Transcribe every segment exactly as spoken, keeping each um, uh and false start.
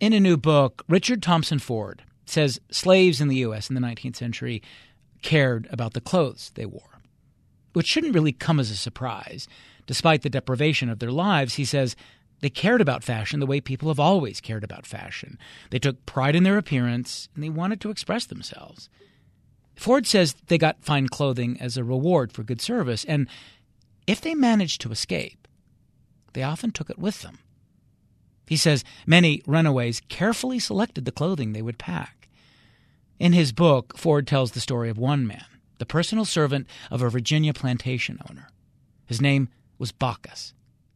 In a new book, Richard Thompson Ford says slaves in the U S in the nineteenth century cared about the clothes they wore, which shouldn't really come as a surprise. Despite the deprivation of their lives, he says they cared about fashion the way people have always cared about fashion. They took pride in their appearance, and they wanted to express themselves. Ford says they got fine clothing as a reward for good service, and if they managed to escape, they often took it with them. He says many runaways carefully selected the clothing they would pack. In his book, Ford tells the story of one man, the personal servant of a Virginia plantation owner. His name was Bacchus.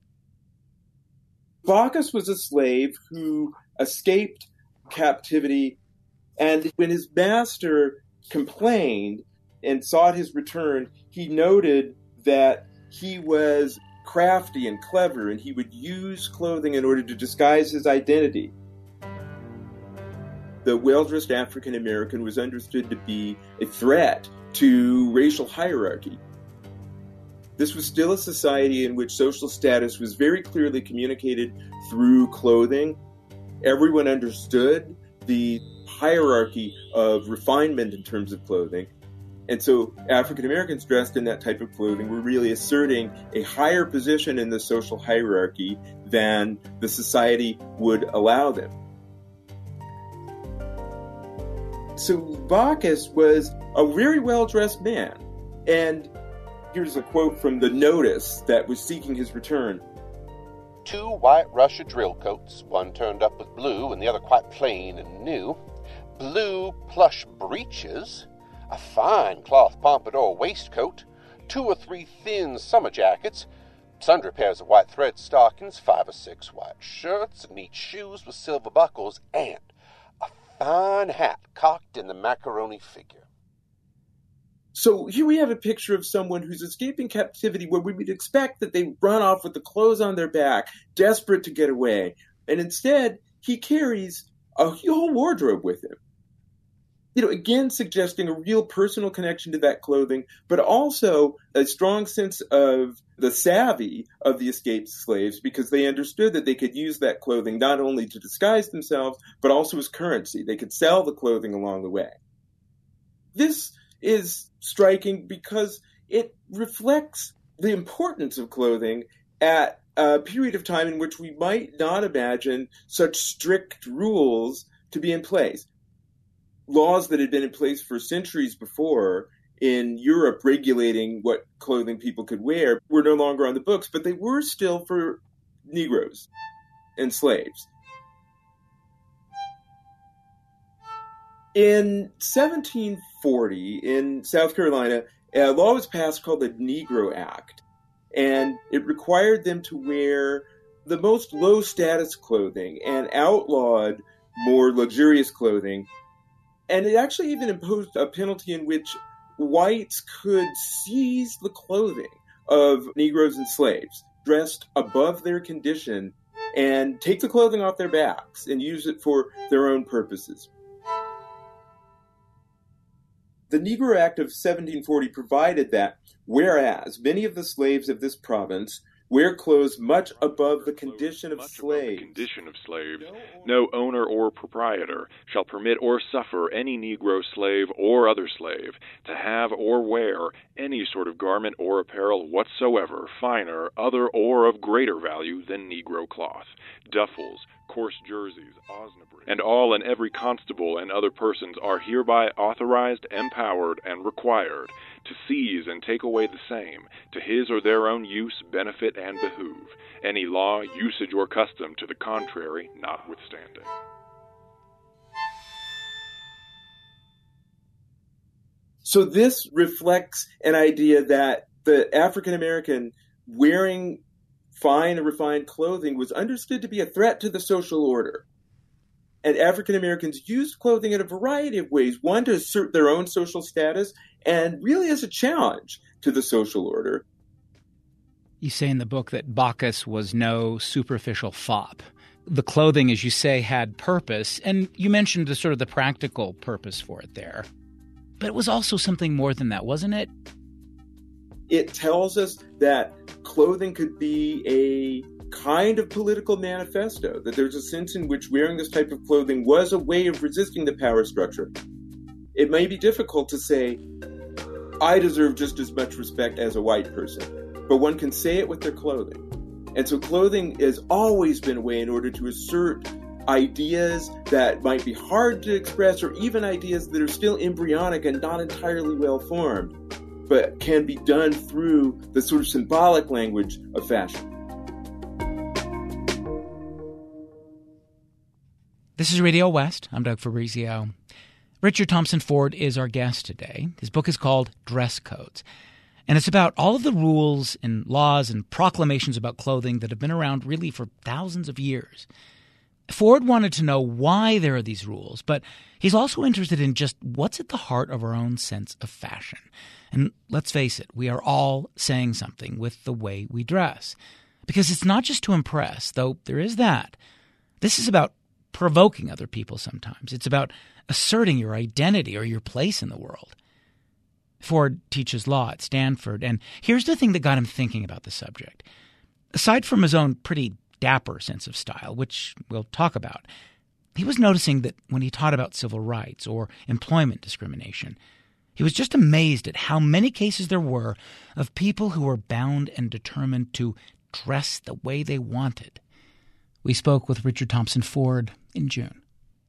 Bacchus was a slave who escaped captivity, and when his master complained and sought his return, he noted that he was crafty and clever, and he would use clothing in order to disguise his identity. The well-dressed African American was understood to be a threat to racial hierarchy. This was still a society in which social status was very clearly communicated through clothing. Everyone understood the hierarchy of refinement in terms of clothing. And so African Americans dressed in that type of clothing were really asserting a higher position in the social hierarchy than the society would allow them. So Bacchus was a very well-dressed man. And here's a quote from the notice that was seeking his return. Two white Russia drill coats, one turned up with blue and the other quite plain and new. Blue plush breeches, a fine cloth pompadour waistcoat, two or three thin summer jackets, sundry pairs of white thread stockings, five or six white shirts, neat shoes with silver buckles, and a fine hat cocked in the macaroni figure. So here we have a picture of someone who's escaping captivity where we would expect that they run off with the clothes on their back, desperate to get away. And instead, he carries a whole wardrobe with him. You know, again, suggesting a real personal connection to that clothing, but also a strong sense of the savvy of the escaped slaves, because they understood that they could use that clothing not only to disguise themselves, but also as currency. They could sell the clothing along the way. This is striking because it reflects the importance of clothing at a period of time in which we might not imagine such strict rules to be in place. Laws that had been in place for centuries before in Europe regulating what clothing people could wear were no longer on the books, but they were still for Negroes and slaves. In seventeen forty, in South Carolina, a law was passed called the Negro Act, and it required them to wear the most low-status clothing and outlawed more luxurious clothing. And it actually even imposed a penalty in which whites could seize the clothing of Negroes and slaves dressed above their condition and take the clothing off their backs and use it for their own purposes. The Negro Act of seventeen forty provided that, whereas many of the slaves of this province wear clothes much above the condition of slaves. Condition of slaves. No owner or proprietor shall permit or suffer any Negro slave or other slave to have or wear any sort of garment or apparel whatsoever, finer, other, or of greater value than Negro cloth, duffels, coarse jerseys, osnabrück, and all and every constable and other persons are hereby authorized, empowered, and required to seize and take away the same, to his or their own use, benefit, and behoove, any law, usage, or custom to the contrary notwithstanding. So this reflects an idea that the African American wearing fine and refined clothing was understood to be a threat to the social order. And African Americans used clothing in a variety of ways, one to assert their own social status, and really as a challenge to the social order. You say in the book that Bacchus was no superficial fop. The clothing, as you say, had purpose, and you mentioned the sort of the practical purpose for it there. But it was also something more than that, wasn't it? It tells us that clothing could be a kind of political manifesto, that there's a sense in which wearing this type of clothing was a way of resisting the power structure. It may be difficult to say, I deserve just as much respect as a white person, but one can say it with their clothing. And so clothing has always been a way in order to assert ideas that might be hard to express, or even ideas that are still embryonic and not entirely well formed, but can be done through the sort of symbolic language of fashion. This is Radio West. I'm Doug Fabrizio. Richard Thompson Ford is our guest today. His book is called Dress Codes, and it's about all of the rules and laws and proclamations about clothing that have been around really for thousands of years. Ford wanted to know why there are these rules, but he's also interested in just what's at the heart of our own sense of fashion. And let's face it, we are all saying something with the way we dress. Because it's not just to impress, though there is that. This is about provoking other people sometimes. It's about asserting your identity or your place in the world. Ford teaches law at Stanford, and here's the thing that got him thinking about the subject. Aside from his own pretty dapper sense of style, which we'll talk about, he was noticing that when he taught about civil rights or employment discrimination, he was just amazed at how many cases there were of people who were bound and determined to dress the way they wanted. We spoke with Richard Thompson Ford in June.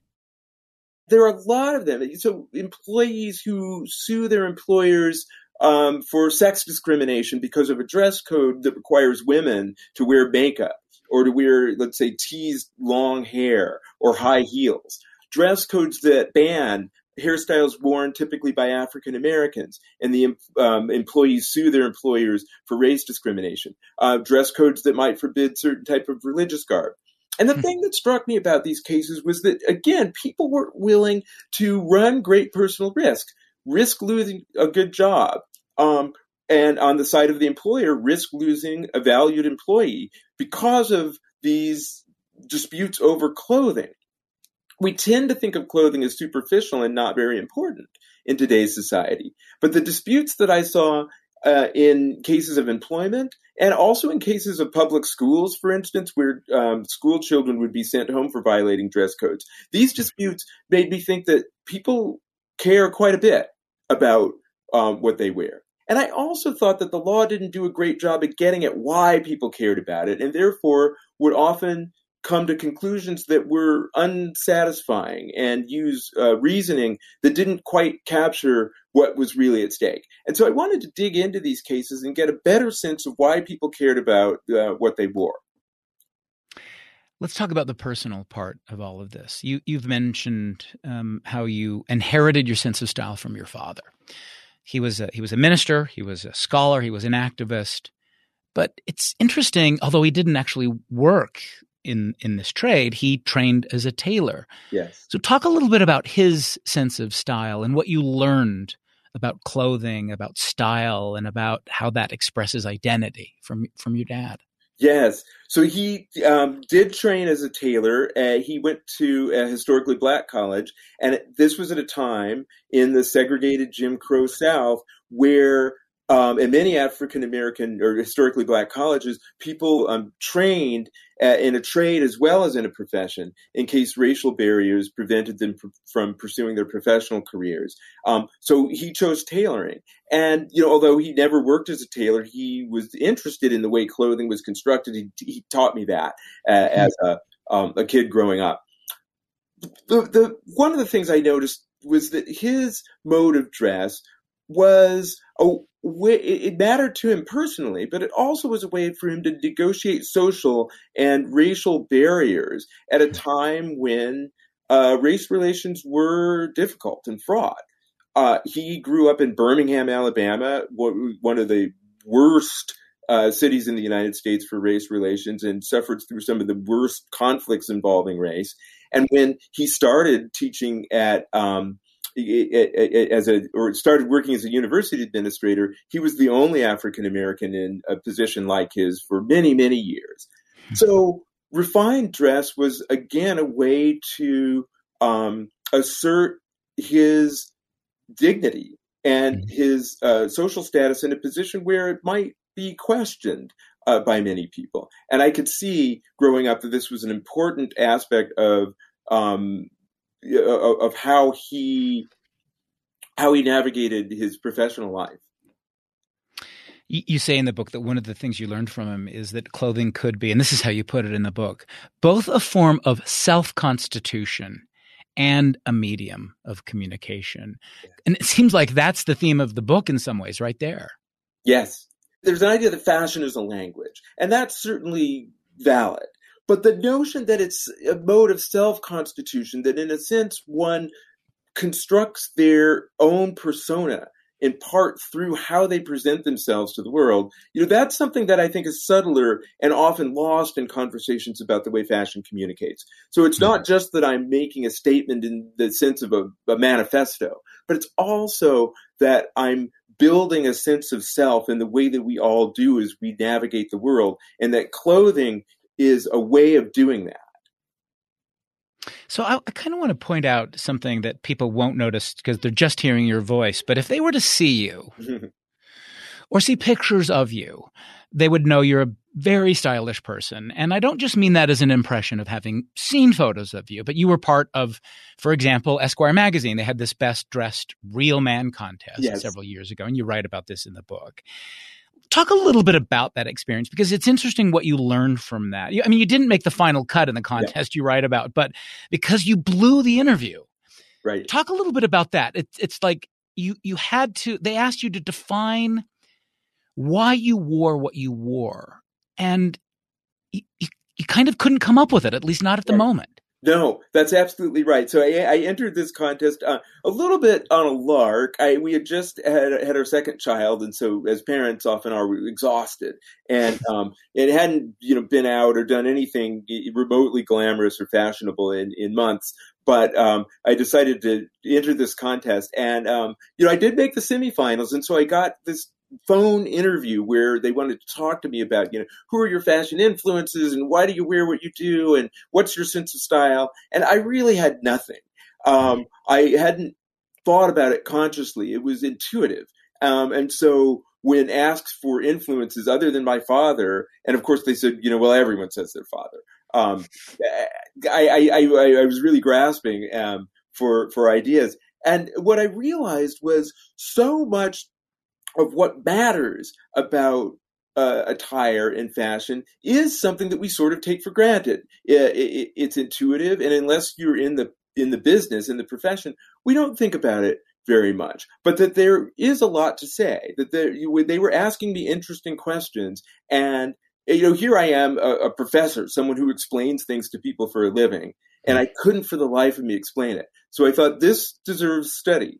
There are a lot of them. So employees who sue their employers um, for sex discrimination because of a dress code that requires women to wear makeup or to wear, let's say, teased long hair or high heels. Dress codes that ban hairstyles worn typically by African Americans, and the um, employees sue their employers for race discrimination. Uh, dress codes that might forbid certain type of religious garb. And the hmm. thing that struck me about these cases was that, again, people were willing to run great personal risk, risk losing a good job, um, and on the side of the employer, risk losing a valued employee because of these disputes over clothing. We tend to think of clothing as superficial and not very important in today's society. But the disputes that I saw uh, in cases of employment and also in cases of public schools, for instance, where um, school children would be sent home for violating dress codes, these disputes made me think that people care quite a bit about um, what they wear. And I also thought that the law didn't do a great job at getting at why people cared about it, and therefore would often come to conclusions that were unsatisfying and use uh, reasoning that didn't quite capture what was really at stake. And so I wanted to dig into these cases and get a better sense of why people cared about uh, what they wore. Let's talk about the personal part of all of this. You, you've mentioned um, how you inherited your sense of style from your father. He was a, he was a minister, he was a scholar, he was an activist. But it's interesting, although he didn't actually work in, in this trade, he trained as a tailor. Yes. So talk a little bit about his sense of style and what you learned about clothing, about style, and about how that expresses identity from from your dad. Yes. So he um, did train as a tailor. Uh, he went to a historically black college, and this was at a time in the segregated Jim Crow South where um, in many African American or historically black colleges, people um, trained uh, in a trade as well as in a profession in case racial barriers prevented them pr- from pursuing their professional careers. Um, so he chose tailoring. And, you know, although he never worked as a tailor, he was interested in the way clothing was constructed. He, he taught me that uh, as a, um, a kid growing up. The, the, one of the things I noticed was that his mode of dress was a way, it mattered to him personally, but it also was a way for him to negotiate social and racial barriers at a time when uh, race relations were difficult and fraught. Uh, he grew up in Birmingham, Alabama, one of the worst uh, cities in the United States for race relations, and suffered through some of the worst conflicts involving race. And when he started teaching at um, as a or started working as a university administrator, he was the only African American in a position like his for many, many years. So refined dress was again a way to um, assert his dignity and his uh, social status in a position where it might be questioned. uh, by many people. And I could see growing up that this was an important aspect of um, of how he how he navigated his professional life. You say in the book that one of the things you learned from him is that clothing could be, and this is how you put it in the book, both a form of self-constitution and a medium of communication. And it seems like that's the theme of the book in some ways, right there. Yes. There's an idea that fashion is a language, and that's certainly valid. But the notion that it's a mode of self-constitution, that in a sense one constructs their own persona in part through how they present themselves to the world, you know, that's something that I think is subtler and often lost in conversations about the way fashion communicates. So it's not just that I'm making a statement in the sense of a, a manifesto, but it's also that I'm building a sense of self in the way that we all do as we navigate the world, and that clothing is a way of doing that. So I, I kind of want to point out something that people won't notice because they're just hearing your voice. But if they were to see you or see pictures of you, they would know you're a very stylish person. And I don't just mean that as an impression of having seen photos of you, but you were part of, for example, Esquire magazine. They had this best dressed real man contest yes. several years ago. And you write about this in the book. Talk a little bit about that experience, because it's interesting what you learned from that. I mean, you didn't make the final cut in the contest yeah. you write about, but because you blew the interview. Right. Talk a little bit about that. It's it's like you you had to, they asked you to define why you wore what you wore. And you, you, you kind of couldn't come up with it, at least not at the right. moment. No, that's absolutely right. So I, I entered this contest uh, a little bit on a lark. I, we had just had, had our second child, and so as parents often are, we were exhausted, and um, it hadn't you know been out or done anything remotely glamorous or fashionable in, in months. But um, I decided to enter this contest, and um, you know I did make the semifinals, and so I got this phone interview where they wanted to talk to me about, you know, who are your fashion influences and why do you wear what you do and what's your sense of style? And I really had nothing. Um, I hadn't thought about it consciously. It was intuitive. Um, and so when asked for influences other than my father, and of course they said, you know, well, everyone says their father. Um, I, I, I, I was really grasping um, for, for ideas. And what I realized was so much of what matters about uh, attire and fashion is something that we sort of take for granted. It, it, it's intuitive, and unless you're in the in the business, in the profession, we don't think about it very much. But that there is a lot to say. That there, you, they were asking me interesting questions, and you know, here I am, a, a professor, someone who explains things to people for a living, and I couldn't for the life of me explain it. So I thought this deserves study.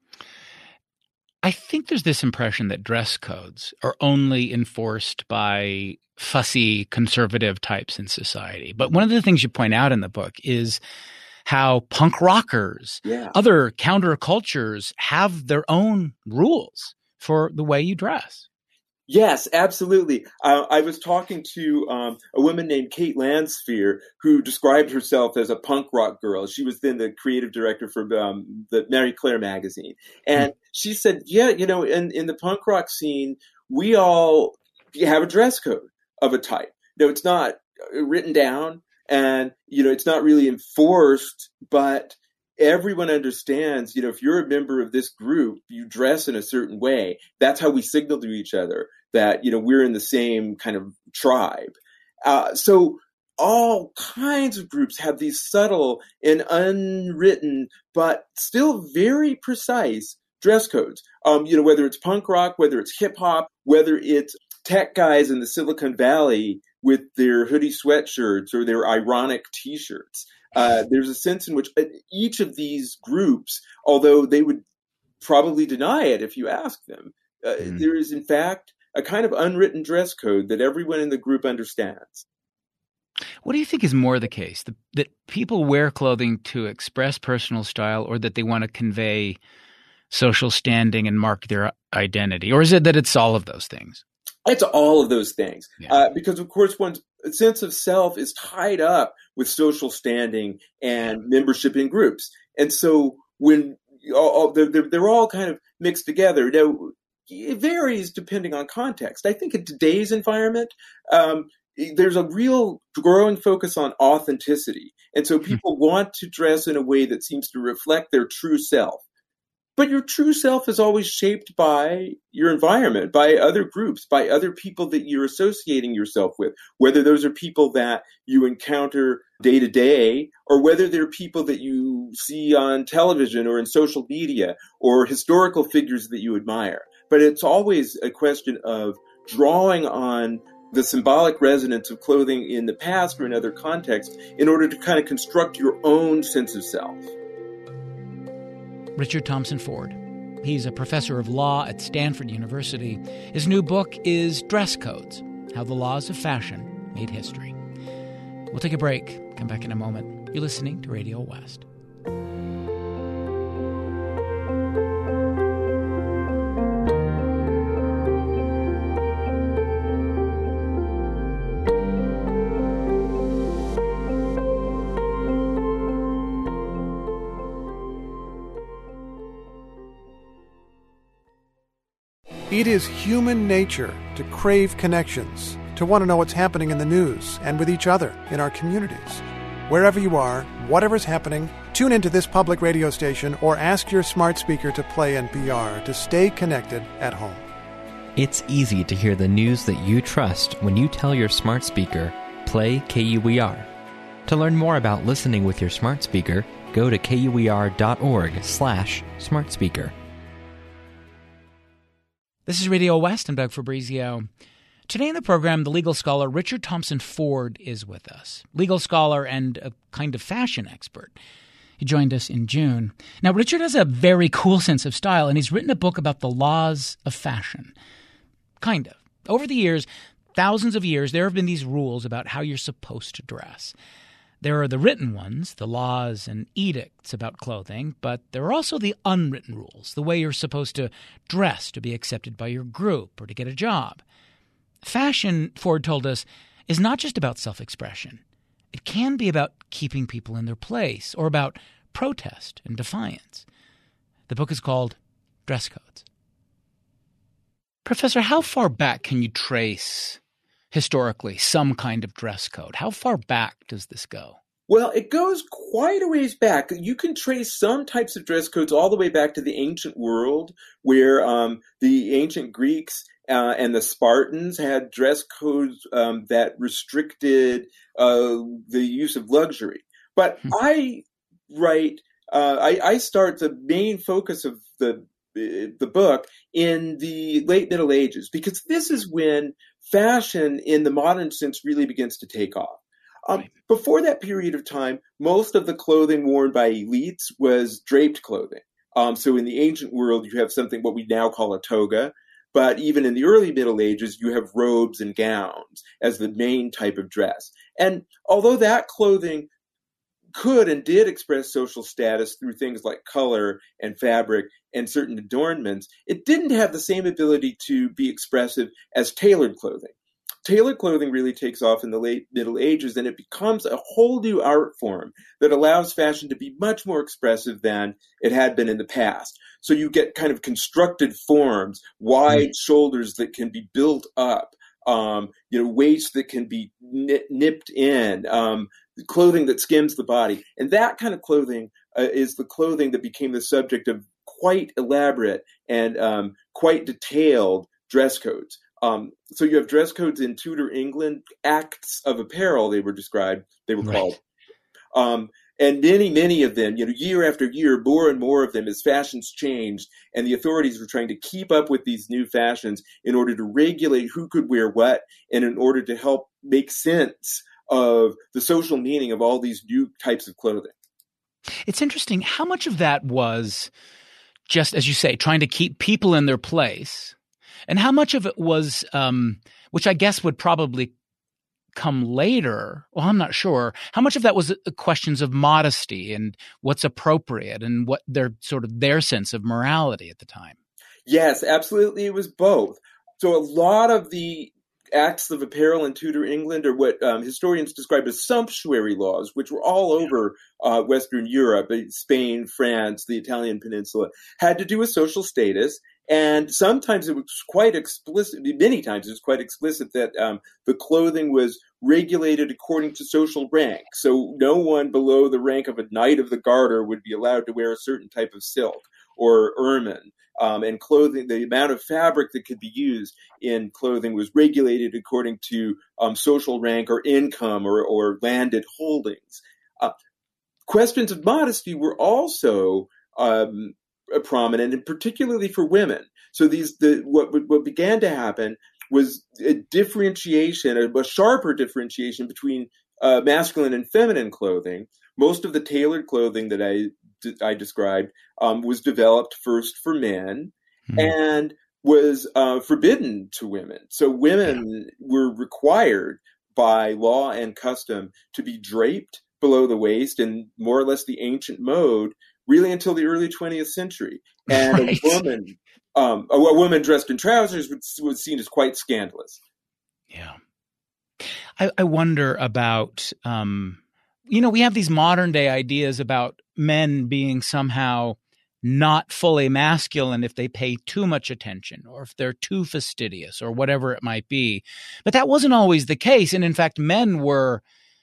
I think there's this impression that dress codes are only enforced by fussy conservative types in society. But one of the things you point out in the book is how punk rockers, yeah. other countercultures have their own rules for the way you dress. Yes, absolutely. Uh, I was talking to um, a woman named Kate Landsphere, who described herself as a punk rock girl. She was then the creative director for um, the Marie Claire magazine. And mm. she said, yeah, you know, in, in the punk rock scene, we all have a dress code of a type. No, it's not written down and, you know, it's not really enforced, but everyone understands, you know, if you're a member of this group, you dress in a certain way. That's how we signal to each other that, you know, we're in the same kind of tribe. Uh, so all kinds of groups have these subtle and unwritten, but still very precise dress codes. Um, you know, whether it's punk rock, whether it's hip hop, whether it's tech guys in the Silicon Valley with their hoodie sweatshirts or their ironic T-shirts. Uh, there's a sense in which each of these groups, although they would probably deny it if you ask them, uh, mm. there is in fact a kind of unwritten dress code that everyone in the group understands. What do you think is more the case? The, that people wear clothing to express personal style, or that they want to convey social standing and mark their identity? Or is it that it's all of those things? It's all of those things. Yeah. Uh, because, of course, one's sense of self is tied up with social standing and membership in groups. And so when all, they're, they're all kind of mixed together. Now, it varies depending on context. I think in today's environment, um, there's a real growing focus on authenticity. And so people want to dress in a way that seems to reflect their true self. But your true self is always shaped by your environment, by other groups, by other people that you're associating yourself with, whether those are people that you encounter day to day, or whether they're people that you see on television or in social media, or historical figures that you admire. But it's always a question of drawing on the symbolic resonance of clothing in the past or in other contexts in order to kind of construct your own sense of self. Richard Thompson Ford. He's a professor of law at Stanford University. His new book is Dress Codes: How the Laws of Fashion Made History. We'll take a break. Come back in a moment. You're listening to Radio West. It is human nature to crave connections, to want to know what's happening in the news and with each other in our communities. Wherever you are, whatever's happening, tune into this public radio station or ask your smart speaker to play N P R to stay connected at home. It's easy to hear the news that you trust when you tell your smart speaker, play K U E R. To learn more about listening with your smart speaker, go to kuer.org slash smart speaker. This is Radio West. I'm Doug Fabrizio. Today in the program, the legal scholar Richard Thompson Ford is with us. Legal scholar and a kind of fashion expert. He joined us in June. Now, Richard has a very cool sense of style, and he's written a book about the laws of fashion. Kind of. Over the years, thousands of years, there have been these rules about how you're supposed to dress. There are the written ones, the laws and edicts about clothing, but there are also the unwritten rules, the way you're supposed to dress to be accepted by your group or to get a job. Fashion, Ford told us, is not just about self-expression. It can be about keeping people in their place or about protest and defiance. The book is called Dress Codes. Professor, how far back can you trace historically some kind of dress code? How far back does this go? Well, it goes quite a ways back. You can trace some types of dress codes all the way back to the ancient world, where um, the ancient Greeks uh, and the Spartans had dress codes um, that restricted uh, the use of luxury. But hmm. I write, uh, I, I start the main focus of the the book in the late Middle Ages, because this is when fashion in the modern sense really begins to take off. Um, right. Before that period of time, most of the clothing worn by elites was draped clothing. Um, so in the ancient world, you have something what we now call a toga. But even in the early Middle Ages, you have robes and gowns as the main type of dress. And although that clothing could and did express social status through things like color and fabric and certain adornments, it didn't have the same ability to be expressive as tailored clothing. Tailored clothing really takes off in the late Middle Ages, and it becomes a whole new art form that allows fashion to be much more expressive than it had been in the past. So you get kind of constructed forms, wide shoulders that can be built up, um, you know, waist that can be nip- nipped in, um, clothing that skims the body. And that kind of clothing uh, is the clothing that became the subject of quite elaborate and um, quite detailed dress codes. Um, so you have dress codes in Tudor England, acts of apparel, they were described, they were right. called. Um, and many, many of them, you know, year after year, more and more of them as fashions changed, and the authorities were trying to keep up with these new fashions in order to regulate who could wear what and in order to help make sense of the social meaning of all these new types of clothing. It's interesting. How much of that was just, as you say, trying to keep people in their place, and how much of it was, um, which I guess would probably come later, well, I'm not sure, how much of that was questions of modesty and what's appropriate and what their sort of their sense of morality at the time? Yes, absolutely. It was both. So a lot of the acts of apparel in Tudor England are what um, historians describe as sumptuary laws, which were all over uh, Western Europe, Spain, France, the Italian peninsula, had to do with social status. And sometimes it was quite explicit, many times it was quite explicit that um, the clothing was regulated according to social rank. So no one below the rank of a Knight of the Garter would be allowed to wear a certain type of silk or ermine. Um, and clothing, the amount of fabric that could be used in clothing was regulated according to um, social rank or income or, or landed holdings. Uh, questions of modesty were also um, prominent, and particularly for women. So these, the what what began to happen was a differentiation, a, a sharper differentiation between uh, masculine and feminine clothing. Most of the tailored clothing that I I described um, was developed first for men mm-hmm. and was uh, forbidden to women. So women yeah. were required by law and custom to be draped below the waist in more or less the ancient mode, really until the early twentieth century. And right. a woman, um, a, a woman dressed in trousers was, was seen as quite scandalous. Yeah, I, I wonder about. Um... You know, we have these modern day ideas about men being somehow not fully masculine if they pay too much attention or if they're too fastidious or whatever it might be. But that wasn't always the case. And in fact, men were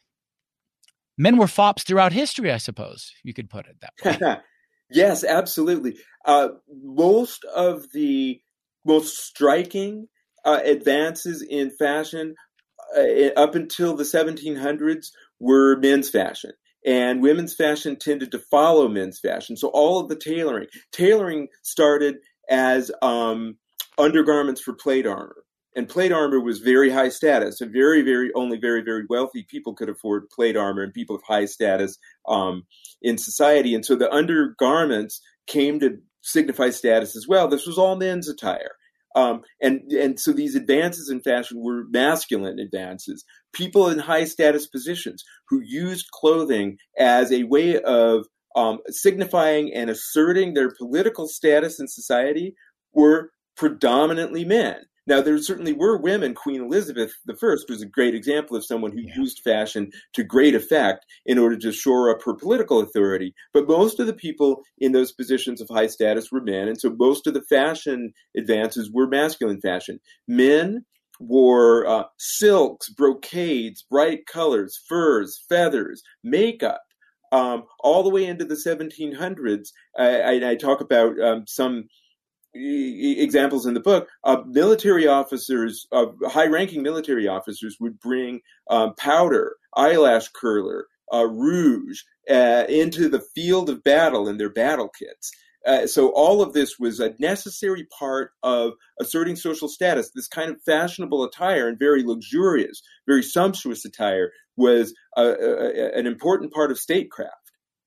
men were fops throughout history, I suppose you could put it that way. Yes, absolutely. Uh, most of the most striking uh, advances in fashion uh, up until the seventeen hundreds were men's fashion, and women's fashion tended to follow men's fashion. So all of the tailoring, tailoring started as um, undergarments for plate armor, and plate armor was very high status. And very, very only very, very wealthy people could afford plate armor, and people of high status um, in society. And so the undergarments came to signify status as well. This was all men's attire. Um, and, and so these advances in fashion were masculine advances. People in high status positions who used clothing as a way of um, signifying and asserting their political status in society were predominantly men. Now, there certainly were women. Queen Elizabeth the First was a great example of someone who yeah. used fashion to great effect in order to shore up her political authority. But most of the people in those positions of high status were men, and so most of the fashion advances were masculine fashion. Men wore uh, silks, brocades, bright colors, furs, feathers, makeup, um, all the way into the seventeen hundreds. I, I, I talk about um, some examples in the book. Uh, military officers, uh, high-ranking military officers would bring um, powder, eyelash curler, uh, rouge uh, into the field of battle in their battle kits. Uh, so all of this was a necessary part of asserting social status. This kind of fashionable attire and very luxurious, very sumptuous attire was a, a, an important part of statecraft.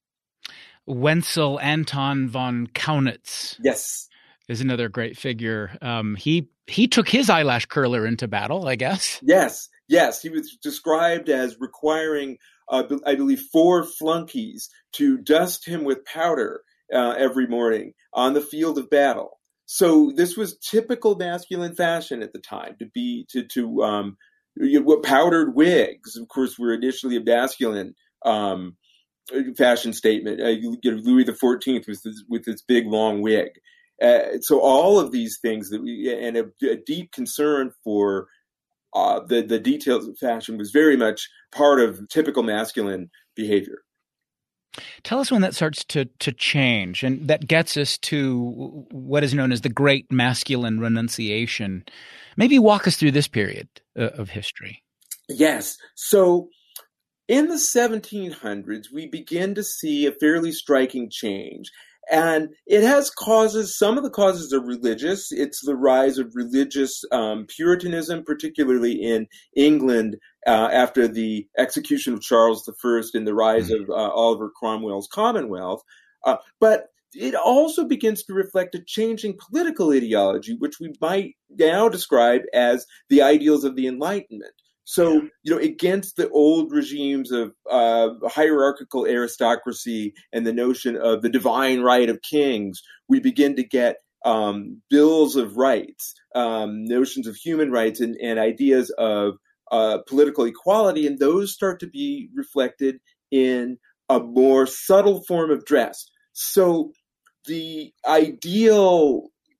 Wenzel Anton von Kaunitz. Yes. Is another great figure. Um, he he took his eyelash curler into battle, I guess. Yes, yes. He was described as requiring, uh, I believe, four flunkies to dust him with powder uh, every morning on the field of battle. So this was typical masculine fashion at the time, to be to to um, you know, powdered wigs. Of course, were initially a masculine um, fashion statement. Uh, you know, Louis the Fourteenth was this, with his big long wig. Uh, so all of these things that we, and a, a deep concern for uh, the the details of fashion was very much part of typical masculine behavior. Tell us when that starts to to change, and that gets us to what is known as the Great Masculine Renunciation. Maybe walk us through this period uh, of history. Yes. So in the seventeen hundreds, we begin to see a fairly striking change. And it has causes, some of the causes are religious. It's the rise of religious um, Puritanism, particularly in England uh, after the execution of Charles the First and the rise of uh, Oliver Cromwell's Commonwealth. Uh, but it also begins to reflect a changing political ideology, which we might now describe as the ideals of the Enlightenment. So, you know, against the old regimes of uh, hierarchical aristocracy and the notion of the divine right of kings, we begin to get um, bills of rights, um, notions of human rights, and, and ideas of uh, political equality, and those start to be reflected in a more subtle form of dress. So the ideal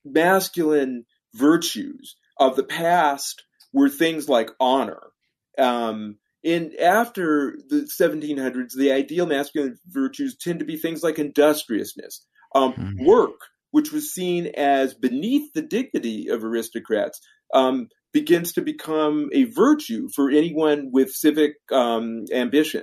masculine virtues of the past were things like honor. Um, in after the seventeen hundreds, the ideal masculine virtues tend to be things like industriousness, um, mm-hmm. work, which was seen as beneath the dignity of aristocrats, um, begins to become a virtue for anyone with civic um, ambition.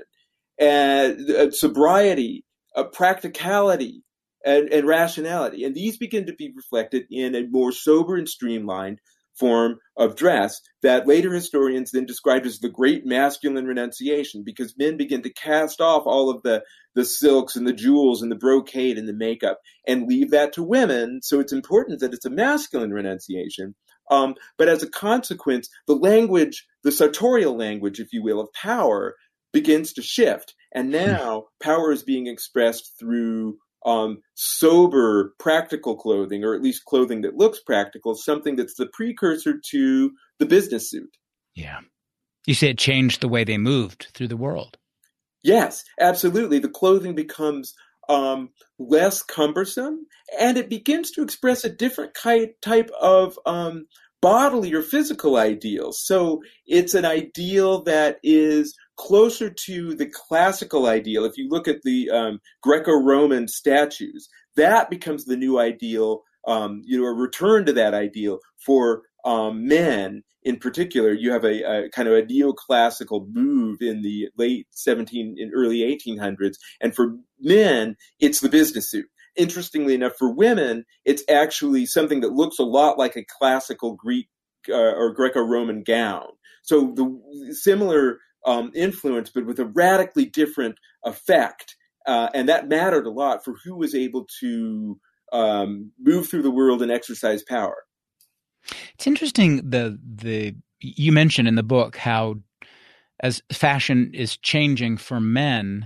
And uh, sobriety, uh, practicality, and, and rationality. And these begin to be reflected in a more sober and streamlined form of dress that later historians then described as the great masculine renunciation, because men begin to cast off all of the, the silks and the jewels and the brocade and the makeup and leave that to women. So it's important that it's a masculine renunciation. Um, but as a consequence, the language, the sartorial language, if you will, of power begins to shift. And now power is being expressed through Um, sober, practical clothing, or at least clothing that looks practical, something that's the precursor to the business suit. Yeah. You say it changed the way they moved through the world. Yes, absolutely. The clothing becomes um, less cumbersome, and it begins to express a different ki- type of um, bodily or physical ideals. So it's an ideal that is closer to the classical ideal. If you look at the um, Greco-Roman statues, that becomes the new ideal, um, you know, a return to that ideal for um, men in particular. You have a, a kind of a neoclassical move in the late seventeen and early eighteen hundreds. And for men, it's the business suit. Interestingly enough, for women, it's actually something that looks a lot like a classical Greek uh, or Greco-Roman gown. So the similar Um, influence, but with a radically different effect. Uh, and that mattered a lot for who was able to um, move through the world and exercise power. It's interesting, the the you mentioned in the book how as fashion is changing for men,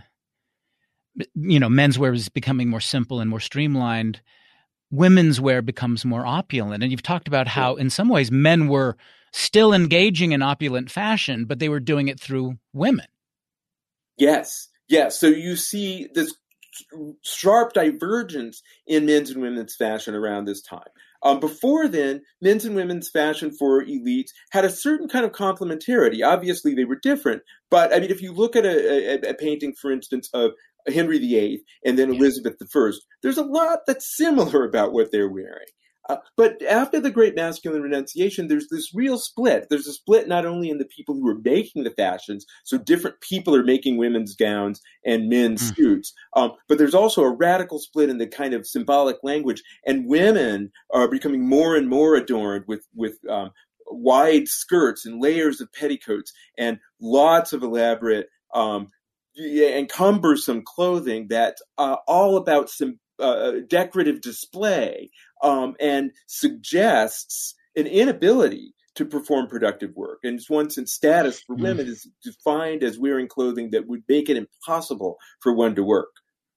you know, men's wear is becoming more simple and more streamlined. Women's wear becomes more opulent. And you've talked about how in some ways men were still engaging in opulent fashion, but they were doing it through women. Yes, yes. So you see this sharp divergence in men's and women's fashion around this time. Um, before then, men's and women's fashion for elites had a certain kind of complementarity. Obviously, they were different. But, I mean, if you look at a, a, a painting, for instance, of Henry the Eighth and then Elizabeth the First, there's a lot that's similar about what they're wearing. Uh, but after the great masculine renunciation, there's this real split. There's a split not only in the people who are making the fashions, so different people are making women's gowns and men's mm. suits, um, but there's also a radical split in the kind of symbolic language, and women are becoming more and more adorned with, with um, wide skirts and layers of petticoats and lots of elaborate um, and cumbersome clothing that's uh, all about some Uh, decorative display um, and suggests an inability to perform productive work. And it's one since status for mm. women is defined as wearing clothing that would make it impossible for one to work.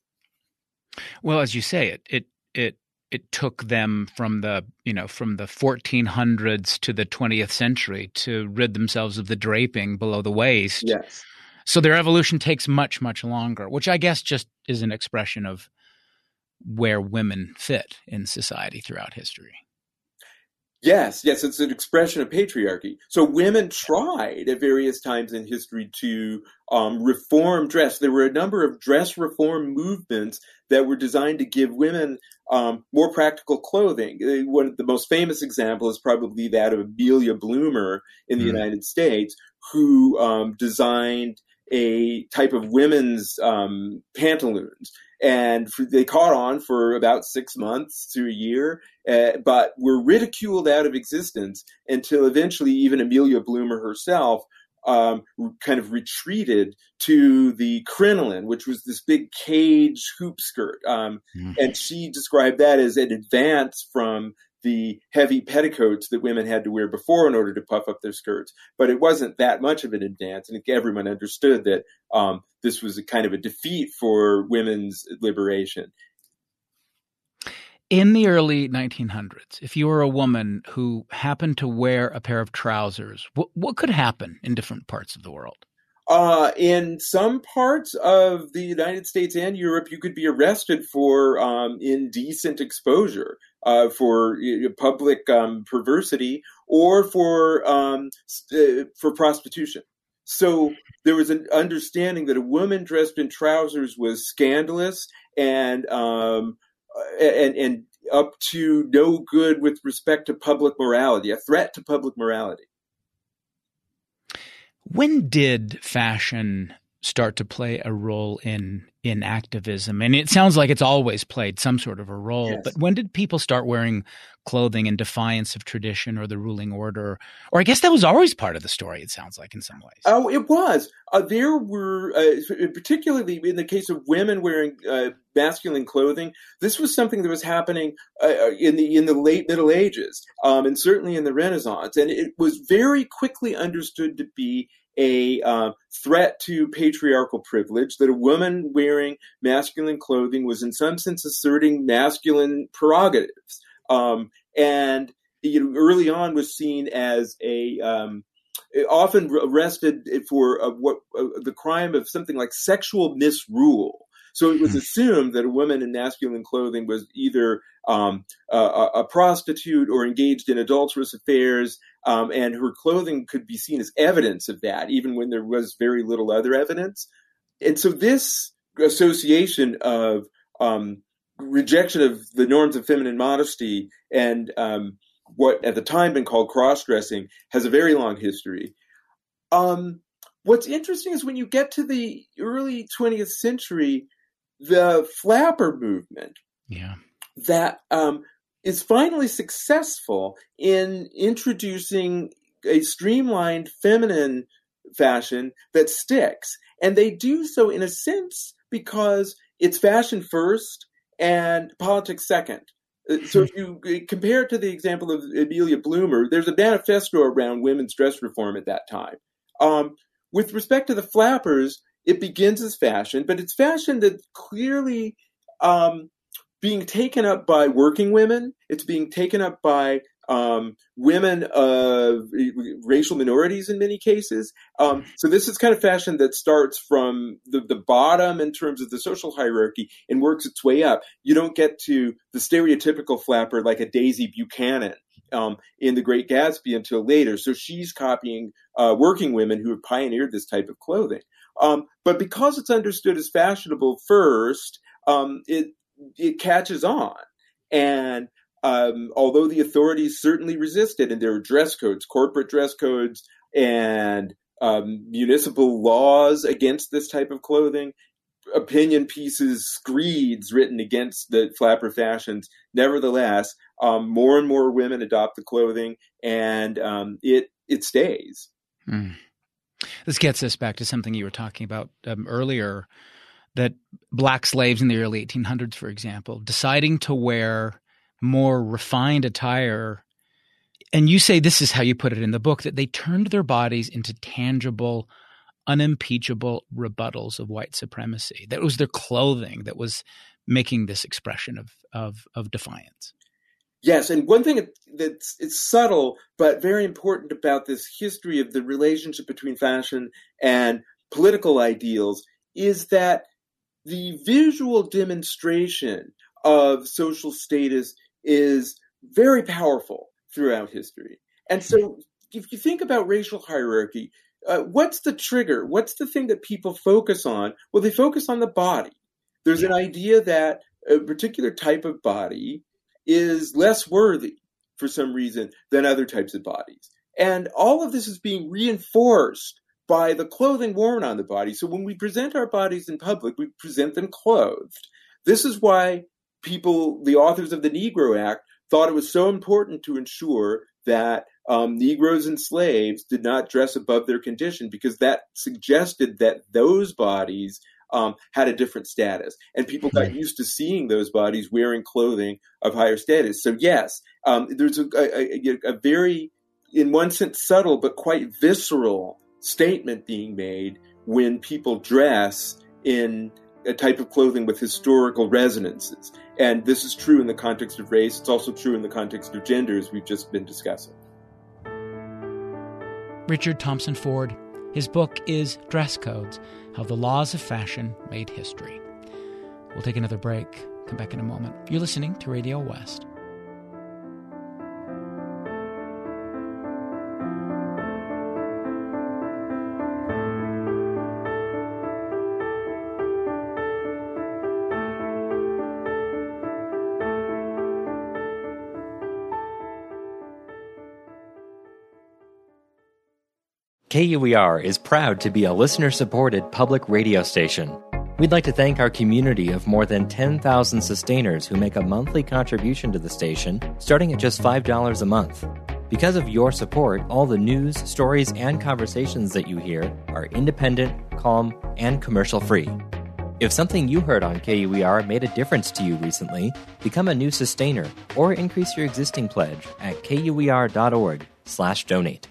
Well, as you say, it it it it took them from the you know from the fourteen hundreds to the twentieth century to rid themselves of the draping below the waist. Yes. So their evolution takes much much longer, which I guess just is an expression of where women fit in society throughout history. Yes, yes, it's an expression of patriarchy. So women tried at various times in history to um, reform dress. There were a number of dress reform movements that were designed to give women um, more practical clothing. One of the most famous example is probably that of Amelia Bloomer in the mm. United States, who um, designed a type of women's um, pantaloons. And for, they caught on for about six months to a year, uh, but were ridiculed out of existence until eventually even Amelia Bloomer herself um, kind of retreated to the crinoline, which was this big cage hoop skirt. Um, mm. And she described that as an advance from the heavy petticoats that women had to wear before in order to puff up their skirts. But it wasn't that much of an advance, and everyone understood that um, this was a kind of a defeat for women's liberation. In the early nineteen hundreds, if you were a woman who happened to wear a pair of trousers, what, what could happen in different parts of the world? Uh, in some parts of the United States and Europe, you could be arrested for um, indecent exposure, uh, for uh, public um, perversity, or for um, uh, for prostitution. So there was an understanding that a woman dressed in trousers was scandalous and um, and and up to no good with respect to public morality, a threat to public morality. When did fashion start to play a role in in activism? And it sounds like it's always played some sort of a role, Yes. but when did people start wearing clothing in defiance of tradition or the ruling order? Or I guess that was always part of the story, it sounds like, in some ways. Oh, it was. Uh, there were, uh, particularly in the case of women wearing uh, masculine clothing, this was something that was happening uh, in the in the late Middle Ages, um, and certainly in the Renaissance. And it was very quickly understood to be a uh, threat to patriarchal privilege, that a woman wearing masculine clothing was in some sense asserting masculine prerogatives. Um, and you know, early on was seen as a um, often arrested for uh, what uh, the crime of something like sexual misrule. So it was assumed that a woman in masculine clothing was either um, a, a prostitute or engaged in adulterous affairs, um, and her clothing could be seen as evidence of that, even when there was very little other evidence. And so this association of um, rejection of the norms of feminine modesty and um, what at the time been called cross-dressing has a very long history. Um, what's interesting is when you get to the early twentieth century, the flapper movement Yeah. that um, is finally successful in introducing a streamlined feminine fashion that sticks. And they do so in a sense because it's fashion first and politics second. So if you compare it to the example of Amelia Bloomer, there's a manifesto around women's dress reform at that time. Um, with respect to the flappers, it begins as fashion, but it's fashion that's clearly um, being taken up by working women. It's being taken up by um, women of racial minorities in many cases. Um, so this is kind of fashion that starts from the, the bottom in terms of the social hierarchy and works its way up. You don't get to the stereotypical flapper like a Daisy Buchanan um, in The Great Gatsby until later. So she's copying uh, working women who have pioneered this type of clothing. Um, but because it's understood as fashionable first, um, it it catches on. And um, although the authorities certainly resisted, and there were dress codes, corporate dress codes, and um, municipal laws against this type of clothing, opinion pieces, screeds written against the flapper fashions, nevertheless, um, more and more women adopt the clothing, and um, it it stays. Mm. This gets us back to something you were talking about um, earlier, that black slaves in the early eighteen hundreds, for example, deciding to wear more refined attire. And you say, this is how you put it in the book, that they turned their bodies into tangible, unimpeachable rebuttals of white supremacy. That was their clothing that was making this expression of of, of defiance. Yes, and one thing that's it's subtle but very important about this history of the relationship between fashion and political ideals is that the visual demonstration of social status is very powerful throughout history. And so if you think about racial hierarchy, uh, what's the trigger? What's the thing that people focus on? Well, they focus on the body. There's an idea that a particular type of body is less worthy for some reason than other types of bodies. And all of this is being reinforced by the clothing worn on the body. So when we present our bodies in public, we present them clothed. This is why people, the authors of the Negro Act, thought it was so important to ensure that um, Negroes and slaves did not dress above their condition, because that suggested that those bodies Um, had a different status, and people got used to seeing those bodies wearing clothing of higher status. So yes, um, there's a, a, a very, in one sense, subtle but quite visceral statement being made when people dress in a type of clothing with historical resonances. And this is true in the context of race. It's also true in the context of gender, as we've just been discussing. Richard Thompson Ford, His book is Dress Codes, How the Laws of Fashion Made History. We'll take another break. Come back in a moment. You're listening to Radio West. K U E R is proud to be a listener-supported public radio station. We'd like to thank our community of more than ten thousand sustainers who make a monthly contribution to the station, starting at just five dollars a month. Because of your support, all the news, stories, and conversations that you hear are independent, calm, and commercial-free. If something you heard on K U E R made a difference to you recently, become a new sustainer or increase your existing pledge at kuer.org slash donate.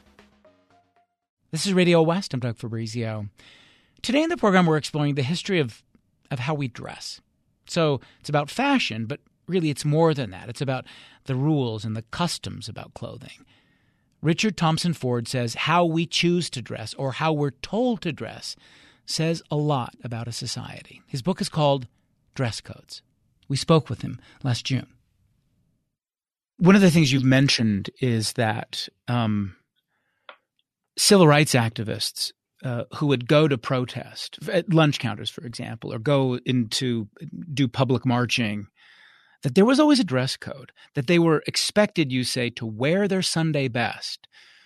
This is Radio West. I'm Doug Fabrizio. Today in the program, we're exploring the history of, of how we dress. So it's about fashion, but really it's more than that. It's about the rules and the customs about clothing. Richard Thompson Ford says how we choose to dress, or how we're told to dress, says a lot about a society. His book is called Dress Codes. We spoke with him last June. One of the things you've mentioned is that um, civil rights activists uh, who would go to protest at lunch counters, for example, or go into do public marching, that there was always a dress code, that they were expected, you say, to wear their Sunday best.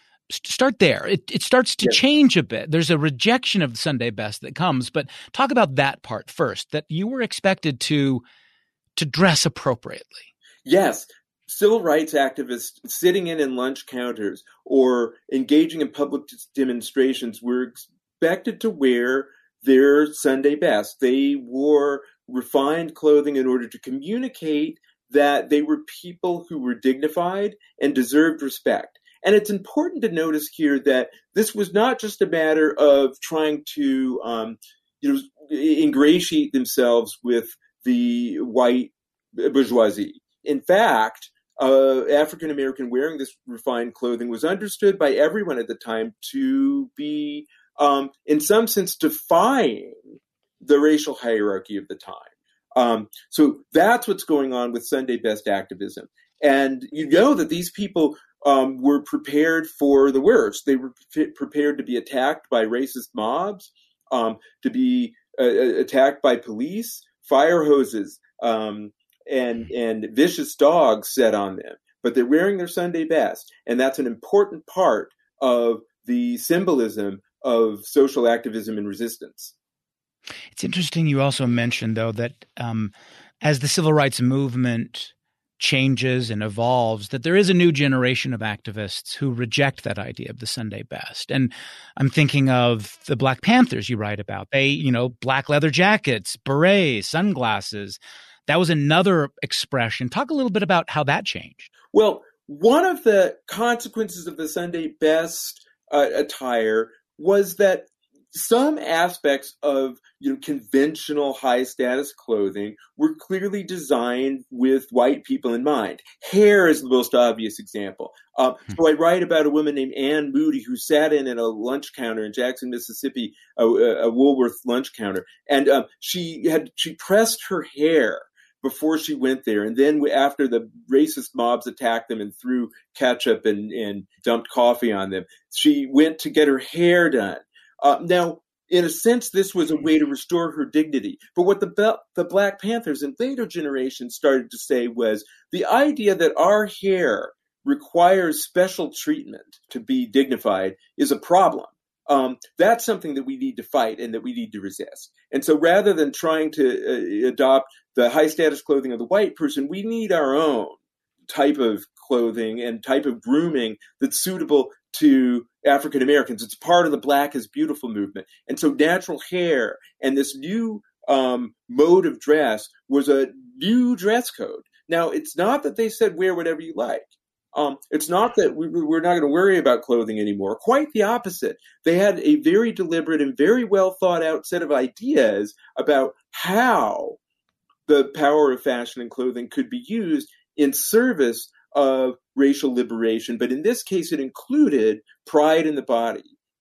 Start there. It, it starts to yes. change a bit. There's a rejection of Sunday best that comes, but talk about that part first, that you were expected to to dress appropriately. Yes. Civil rights activists sitting in in lunch counters or engaging in public demonstrations were expected to wear their Sunday best. They wore refined clothing in order to communicate that they were people who were dignified and deserved respect. And it's important to notice here that this was not just a matter of trying to, um, you know, ingratiate themselves with the white bourgeoisie. In fact, uh, African American wearing this refined clothing was understood by everyone at the time to be, um, in some sense, defying the racial hierarchy of the time. Um, so that's what's going on with Sunday best activism. And you know that these people um, were prepared for the worst. They were pre- prepared to be attacked by racist mobs, um, to be uh, attacked by police, fire hoses, um, and and vicious dogs set on them. But they're wearing their Sunday best, and that's an important part of the symbolism of social activism and resistance. It's interesting you also mentioned, though, that um, as the civil rights movement changes and evolves, that there is a new generation of activists who reject that idea of the Sunday best. And I'm thinking of the Black Panthers you write about. They, you know, black leather jackets, berets, sunglasses. That was another expression. Talk a little bit about how that changed. Well, one of the consequences of the Sunday best uh, attire was that some aspects of, you know, conventional high status clothing were clearly designed with white people in mind. Hair is the most obvious example. Uh, hmm. So I write about a woman named Ann Moody who sat in at a lunch counter in Jackson, Mississippi, a, a Woolworth lunch counter, and um, she had she pressed her hair before she went there. And then after the racist mobs attacked them and threw ketchup and, and dumped coffee on them, she went to get her hair done. Uh, now, in a sense, this was a way to restore her dignity. But what the the Black Panthers and later generations started to say was the idea that our hair requires special treatment to be dignified is a problem. Um, that's something that we need to fight and that we need to resist. And so rather than trying to uh, adopt the high status clothing of the white person, we need our own type of clothing and type of grooming that's suitable to African Americans. It's part of the Black is Beautiful movement. And so natural hair and this new um, mode of dress was a new dress code. Now, it's not that they said wear whatever you like. Um, it's not that we, we're not going to worry about clothing anymore. Quite the opposite. They had a very deliberate and very well thought out set of ideas about how the power of fashion and clothing could be used in service of racial liberation. But in this case, it included pride in the body.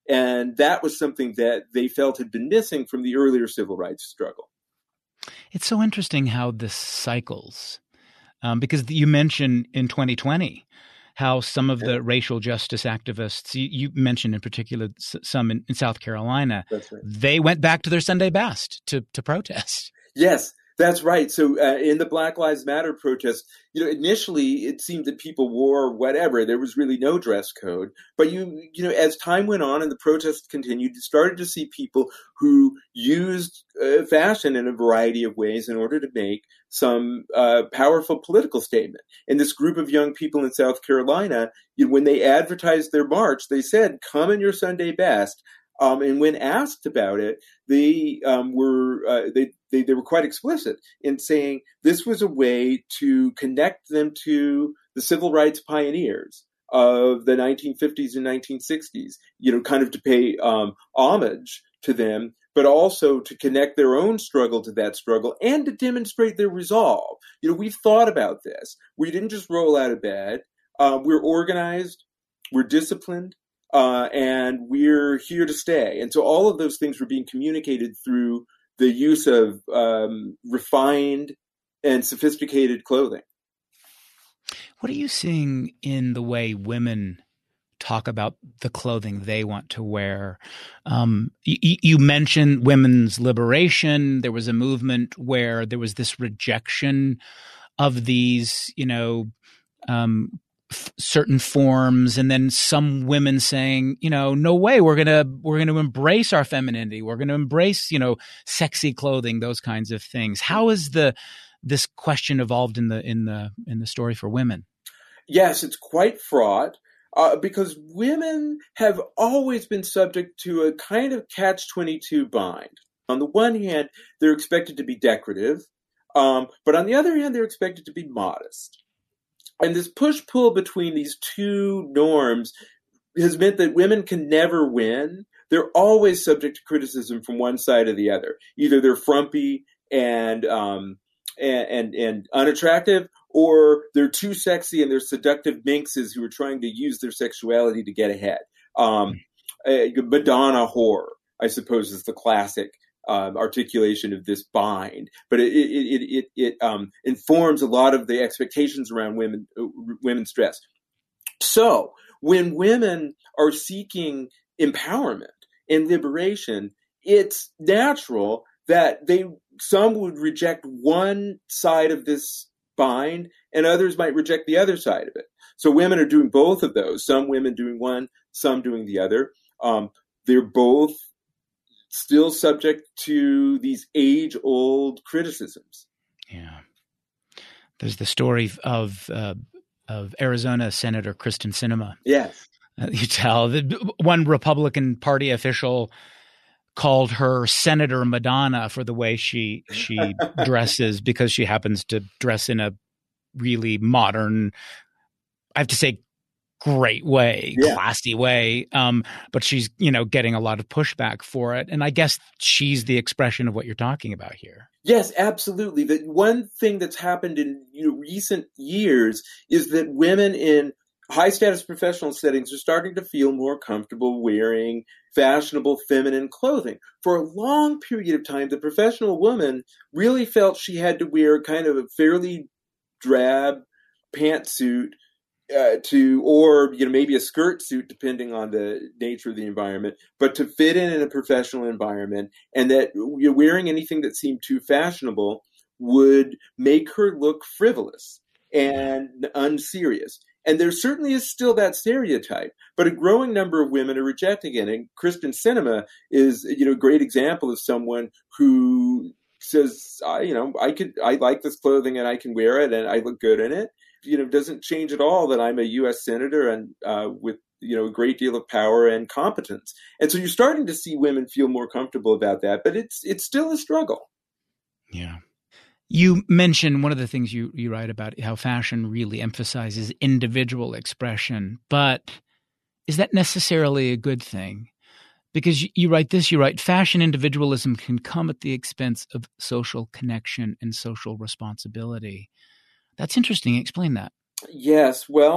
And that was something that they felt had been missing from the earlier civil rights struggle. It's so interesting how this cycles, um, because you mentioned in twenty twenty how some of the racial justice activists, you, you mentioned in particular some in, in South Carolina, That's right. They went back to their Sunday best to, to protest. Yes, that's right. So uh, in the Black Lives Matter protest, you know, initially it seemed that people wore whatever. There was really no dress code. But, you you know, as time went on and the protests continued, you started to see people who used uh, fashion in a variety of ways in order to make some uh, powerful political statement. And this group of young people in South Carolina, you know, when they advertised their march, they said, come in your Sunday best. Um, and when asked about it, they um, were uh, they, they they were quite explicit in saying this was a way to connect them to the civil rights pioneers of the nineteen fifties and nineteen sixties. You know, kind of to pay um, homage to them, but also to connect their own struggle to that struggle and to demonstrate their resolve. You know, we've thought about this. We didn't just roll out of bed. Uh, we're organized. We're disciplined. Uh, and we're here to stay. And so all of those things were being communicated through the use of um, refined and sophisticated clothing. What are you seeing in the way women talk about the clothing they want to wear? Um, you, you mentioned women's liberation. There was a movement where there was this rejection of these, you know, um, certain forms, and then some women saying, you know, no way, we're gonna we're gonna embrace our femininity, we're gonna embrace, you know, sexy clothing, those kinds of things. How is the this question evolved in the in the in the story for women? Yes, it's quite fraught uh, because women have always been subject to a kind of catch twenty-two bind. On the one hand, they're expected to be decorative, um, but on the other hand, they're expected to be modest. And this push-pull between these two norms has meant that women can never win. They're always subject to criticism from one side or the other. Either they're frumpy and um, and, and and unattractive, or they're too sexy and they're seductive minxes who are trying to use their sexuality to get ahead. Um, Madonna whore, I suppose, is the classic Um, articulation of this bind, but it it it it, it um, informs a lot of the expectations around women uh, women's dress. So when women are seeking empowerment and liberation, it's natural that they some would reject one side of this bind, and others might reject the other side of it. So women are doing both of those. Some women doing one, some doing the other. Um, they're both still subject to these age-old criticisms. Yeah. There's the story of uh, of Arizona Senator Kyrsten Sinema. Yes. Uh, you tell that one Republican Party official called her Senator Madonna for the way she she dresses, because she happens to dress in a really modern, I have to say, great way, yeah. classy way. Um, but she's, you know, getting a lot of pushback for it. And I guess she's the expression of what you're talking about here. Yes, absolutely. The one thing that's happened in you know, recent years is that women in high status professional settings are starting to feel more comfortable wearing fashionable feminine clothing. For a long period of time, the professional woman really felt she had to wear kind of a fairly drab pantsuit Uh, to, or, you know, maybe a skirt suit, depending on the nature of the environment, but to fit in in a professional environment, and that you know, wearing anything that seemed too fashionable would make her look frivolous and unserious. And there certainly is still that stereotype, but a growing number of women are rejecting it. And Kyrsten Sinema is, you know, a great example of someone who says, I, you know, I could, I like this clothing and I can wear it and I look good in it. You know, doesn't change at all that I'm a U S senator and uh, with, you know, a great deal of power and competence. And so you're starting to see women feel more comfortable about that, but it's it's still a struggle. Yeah. You mentioned one of the things you, you write about, how fashion really emphasizes individual expression, but is that necessarily a good thing? Because you, you write this, you write, fashion individualism can come at the expense of social connection and social responsibility. That's interesting. Explain that. Yes. Well,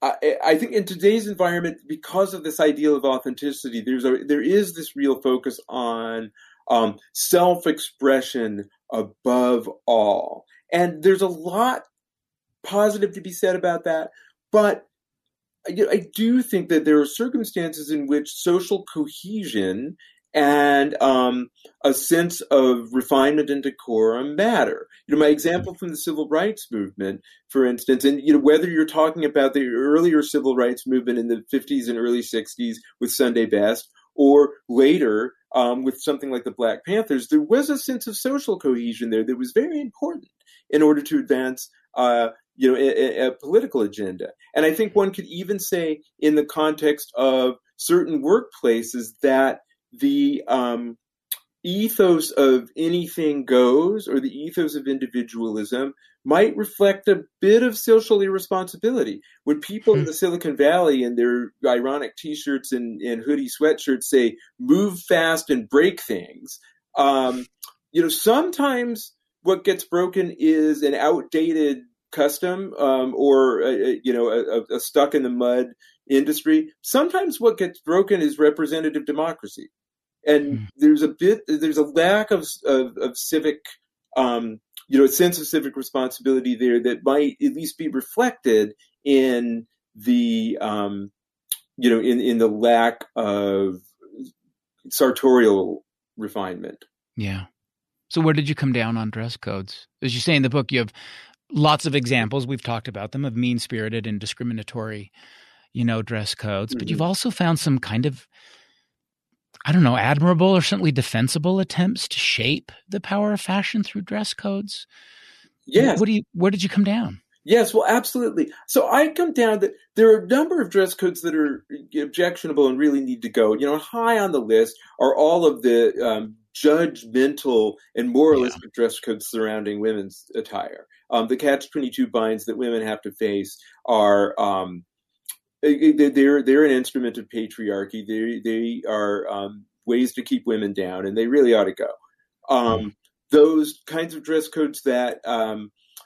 I, I think in today's environment, because of this ideal of authenticity, there's a there is this real focus on um, self-expression above all, and there's a lot positive to be said about that. But I, I do think that there are circumstances in which social cohesion and um, a sense of refinement and decorum matter. You know, my example from the civil rights movement, for instance, and you know, whether you're talking about the earlier civil rights movement in the fifties and early sixties with Sunday Best, or later um, with something like the Black Panthers, there was a sense of social cohesion there that was very important in order to advance uh, you know, a, a political agenda. And I think one could even say in the context of certain workplaces that the um, ethos of anything goes, or the ethos of individualism, might reflect a bit of social irresponsibility. When people in the Silicon Valley in their ironic T-shirts and, and hoodie sweatshirts say, move fast and break things, um, you know, sometimes what gets broken is an outdated custom um, or, a, you know, a, a stuck-in-the-mud industry. Sometimes what gets broken is representative democracy. And mm. there's a bit, there's a lack of, of, of civic, um, you know, a sense of civic responsibility there that might at least be reflected in the, um, you know, in, in the lack of sartorial refinement. Yeah. So where did you come down on dress codes? As you say in the book, you have lots of examples, we've talked about them, of mean-spirited and discriminatory, you know, dress codes. Mm-hmm. But you've also found some kind of, I don't know, admirable or certainly defensible attempts to shape the power of fashion through dress codes. Yes. What do you, where did you come down? Yes, well, absolutely. So I come down that there are a number of dress codes that are objectionable and really need to go. You know, high on the list are all of the um, judgmental and moralistic yeah. dress codes surrounding women's attire. Um, the catch twenty-two binds that women have to face are um, they're they're an instrument of patriarchy. They they are um, ways to keep women down, and they really ought to go. Um, mm. Those kinds of dress codes that um,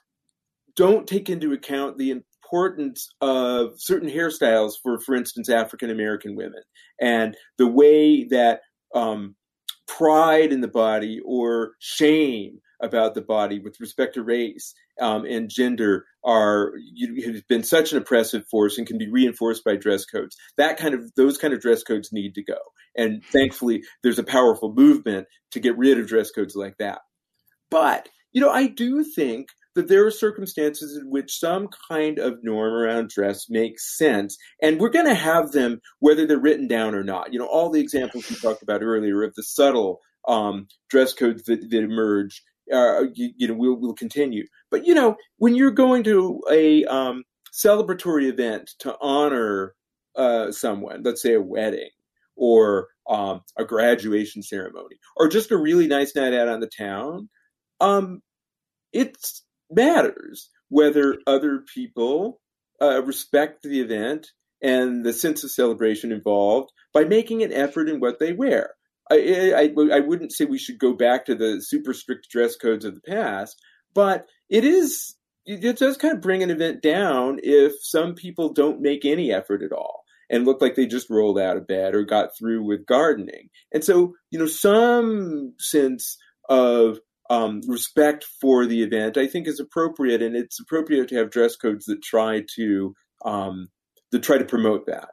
don't take into account the importance of certain hairstyles for, for instance, African American women, and the way that um, pride in the body or shame about the body with respect to race um, and gender are you, have been such an oppressive force and can be reinforced by dress codes. That kind of those kind of dress codes need to go. And thankfully, there's a powerful movement to get rid of dress codes like that. But, you know, I do think that there are circumstances in which some kind of norm around dress makes sense. And we're going to have them whether they're written down or not. You know, all the examples we talked about earlier of the subtle um, dress codes that, that emerge, uh, you, you know, will will continue. But, you know, when you're going to a um, celebratory event to honor uh, someone, let's say a wedding or um, a graduation ceremony, or just a really nice night out on the town, um, it matters whether other people uh, respect the event and the sense of celebration involved by making an effort in what they wear. I, I, I wouldn't say we should go back to the super strict dress codes of the past, but it is it does kind of bring an event down if some people don't make any effort at all and look like they just rolled out of bed or got through with gardening. And so, you know, some sense of um, respect for the event, I think, is appropriate, and it's appropriate to have dress codes that try to um, that try to promote that.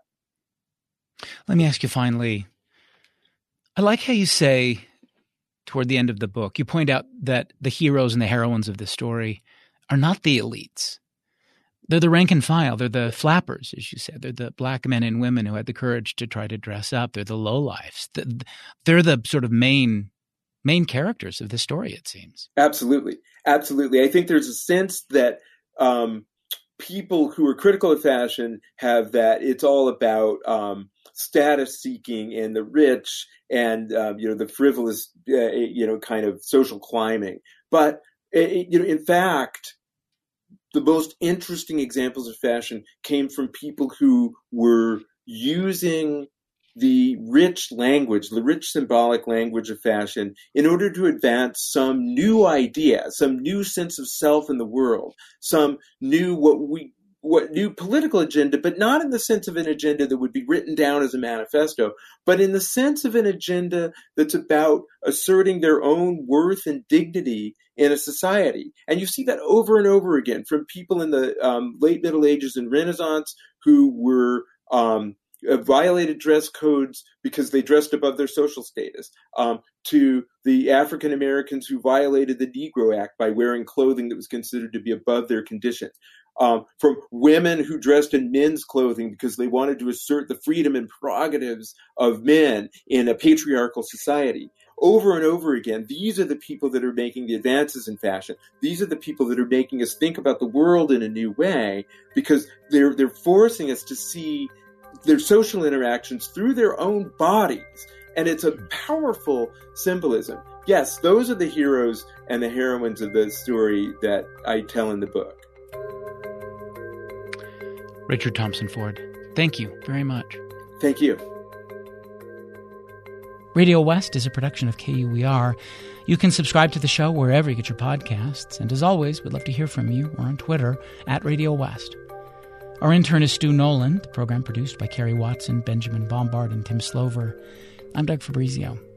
Let me ask you finally. I like how you say toward the end of the book, you point out that the heroes and the heroines of the story are not the elites. They're the rank and file. They're the flappers, as you said. They're the black men and women who had the courage to try to dress up. They're the lowlifes. They're the sort of main main characters of the story, it seems. Absolutely. Absolutely. I think there's a sense that um, people who are critical of fashion have that it's all about um, status seeking and the rich and, um, you know, the frivolous, uh, you know, kind of social climbing. But, it, you know, in fact, the most interesting examples of fashion came from people who were using the rich language, the rich symbolic language of fashion in order to advance some new idea, some new sense of self in the world, some new, what we what new political agenda, but not in the sense of an agenda that would be written down as a manifesto, but in the sense of an agenda that's about asserting their own worth and dignity in a society. And you see that over and over again from people in the um, late Middle Ages and Renaissance who were um, violated dress codes because they dressed above their social status, um, to the African Americans who violated the Negro Act by wearing clothing that was considered to be above their condition. Um, from women who dressed in men's clothing because they wanted to assert the freedom and prerogatives of men in a patriarchal society. Over and over again, these are the people that are making the advances in fashion. These are the people that are making us think about the world in a new way because they're they're forcing us to see their social interactions through their own bodies. And it's a powerful symbolism. Yes, those are the heroes and the heroines of the story that I tell in the book. Richard Thompson Ford, thank you very much. Thank you. Radio West is a production of K U E R. You can subscribe to the show wherever you get your podcasts. And as always, we'd love to hear from you. We're on Twitter at Radio West. Our intern is Stu Nolan. The program produced by Carrie Watson, Benjamin Bombard, and Tim Slover. I'm Doug Fabrizio.